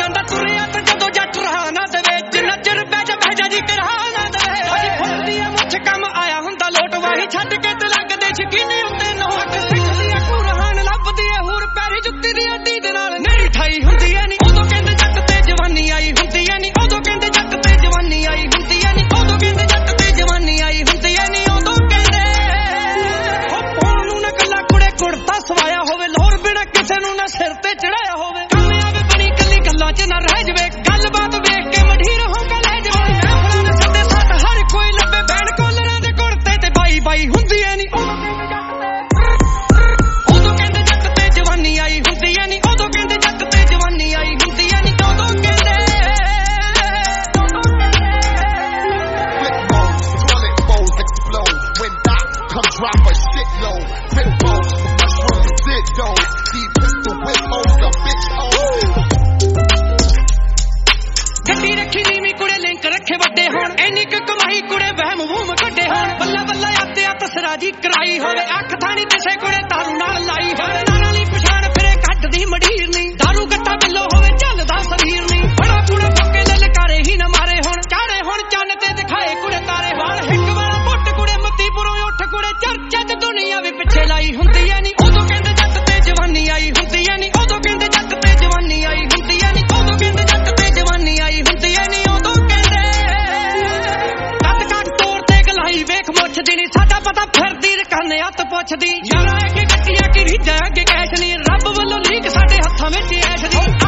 ਜਾਂਦਾ ਤੁਰਿਆ ਤੇ ਜਦੋਂ ਜੱਟ ਰਹਾ ਨਾ ਦੇਵੇ ਜਿੰਨਾ ਚਿਰ ਬਹਿ ਜਾ ਜੀ ਕਰਹਾ ਨਾ ਦੇਵੇ ਅਜੀ ਫੁੱਲਦੀ ਆ ਮੁੱਛ ਕੰਮ ਆਇਆ ਹੁੰਦਾ ਲੋਟ ਵਾਹੀ ਛੱਡ ਕੇ ਤੇ ਲੱਗਦੇ ਸ਼ਕੀਨੇ ਉੱਤੇ ਨੋਟ ਸਿੱਖਦੀ ਆ ਕੁਰਹਾਨ ਲੱਭਦੀ ਆ ਹੂਰ ਪੈਰੀ ਜੁੱਤੀ ਦੀ ਅੱਡੀ ਦੇ ਨਾਲ ਮੇਰੀ ਠਾਈ ਹੁੰਦੀ ਐ ਨੀ ਉਦੋਂ ਕਹਿੰਦੇ ਜੱਟ ਤੇ ਜਵਾਨੀ ਆਈ ਹੁੰਦੀ ਐ ਨੀ ਉਦੋਂ ਕਹਿੰਦੇ ਜੱਟ ਤੇ ਜਵਾਨੀ ਆਈ ਹੁੰਦੀ ਐ ਨੀ ਉਦੋਂ ਕਹਿੰਦੇ ਜੱਟ ਤੇ ਜਵਾਨੀ ਆਈ ਹੁੰਦੀ ਐ ਨੀ ਉਦੋਂ ਕਹਿੰਦੇ ਹੋ ਪੌਣ ਨੂੰ ਨਾ ਕੱਲਾ ਕੁੜੇ ਕੁੜਤਾ ਸਵਾਇਆ ਹੋਵੇ ਲੋਰ ਬਿਨਾ ਕਿਸੇ ਨੂੰ ਨਾ ਸਿਰ ਤੇ ਚੜਾਇਆ ਹੋਵੇ ਕਾਮਯਾਬ ਬਣੀ ਕੱਲੀ ਗੱਲਾਂ 'ਚ ਨਾ ਰਹਿ ਜਵੇ ਗੱਲਬਾਤ ਵੇਖ ਕੇ ਮਢੀਰ ਹੋ ਕੇ ਲੈ ਜਾਵੇ ਮਹਿਫਲਾਂ ਦੇ ਸੱਦੇ ਸੱਟ ਹਰ ਕੋਈ ਲੱਭੇ ਬੈਣ ਕੋਲਰਾਂ ਦੇ ਕੁੜਤੇ ਤੇ ਬਾਈ ਬਾਈ ਹੁੰਦੀ ਐ ਨੀ ਉਦੋਂ ਕਹਿੰਦੇ ਜੱਟ ਤੇ ਜਵਾਨੀ ਆਈ ਹੁੰਦੀ ਐ ਨੀ ਉਦੋਂ ਕਹਿੰਦੇ ਜੱਟ ਤੇ ਜਵਾਨੀ ਆਈ ਹੁੰਦੀ ਐ ਨੀ ਉਦੋਂ ਕਹਿੰਦੇ Drop a shitload, pit balls, mushroom sit though. Deep pistol whip holds a bitch ਗੱਡੀ ਰੱਖੀ ਨੀਵੀਂ ਕੁੜੇ ਲਿੰਕ ਰੱਖੇ ਵੱਡੇ ਹੋਣ ਐਨੀ ਕੁ ਕਮਾਈ ਕੁੜੇ ਵਹਿਮ ਵੂਮ ਕੱਢੇ ਹੋਣ ਬੱਲਾ ਬੱਲਾ ਆਤੇ ਆ ਤਸਰਾ ਜੀ ਕਰਾਈ ਹੋਵੇ ਅੱਖ ਥਾਣੀ ਦਿਸੇ ਕੁੜੇ ਤਾਰੂ ਨਾਲ ਲਾਈ ਹੋਵੇ ਨਾਲਾਂ ਲਈ ਪਛਾਣ ਫਿਰੇ ਕੱਢਦੀ ਮਢੀਰ ਨੀ ਦਾਰੂ ਗੱਟਾ ਬਿੱਲੋ ਹੋਵੇ ਚੱਲਦਾ ਸਰੀਰ ਨੀ ਬੜਾ ਕੁੜੇ ਫੋਕੇ ਲਲਕਾਰੇ ਹੀ ਨਾ ਮਾਰੇ ਹੁਣ ਚਾੜੇ ਹੁਣ ਚੰਨ ਤੇ ਦਿਖਾਏ ਕੁੜੇ ਤਾਰੇ ਵਾਲ ਇੱਕ ਵਾਰ ਪੁੱਟ ਕੁੜੇ ਮੱਤੀਪੁਰੋਂ ਉੱਠ ਕੁੜੇ ਚਰਚਾ ਚ ਦੁਨੀਆ ਵੀ ਪਿੱਛੇ ਲਾਈ ਹੁੰਦੀ ਐ ਨੀ ਉਦੋਂ ਕਹਿੰਦੇ ਜੱਟ ਤੇ ਜਵਾਨੀ ਆਈ ਹੁੰਦੀ ਐ ਨੀ ਉਦੋਂ ਕਹਿੰਦੇ ਜੱਟ ਤੇ ਜਵਾਨੀ ਆਈ ਹੁੰਦੀ ਐ ਨੀ ਉਦੋਂ ਕਹਿੰਦੇ ਜੱਟ ਤੇ ਜਵਾਨੀ ਆਈ ਹੁੰਦੀ ਐ ਨੀ ਉਦੋਂ ਕਹਿੰਦੇ ਕੱਟ ਤੋੜ ਤੇ ਗਲਾਈ ਵੇਖ ਮੁੱਛਦੀ ਨੀ ਸਾਡਾ ਪਤਾ ਫਿਰਦੀ ਰਕਾਨੇ ਹੱਥ ਪੁੱਛਦੀ ਯਾਰਾ ਕਿ ਗੱਟੀਆਂ ਕੀ ਰੀਝਾਂ ਅੱਗੇ ਕੈਸ਼ ਨੀ ਰੱਬ ਵੱਲੋਂ ਲੀਕ ਸਾਡੇ ਹੱਥਾਂ ਵਿੱਚ ਐਸ਼ ਦੀ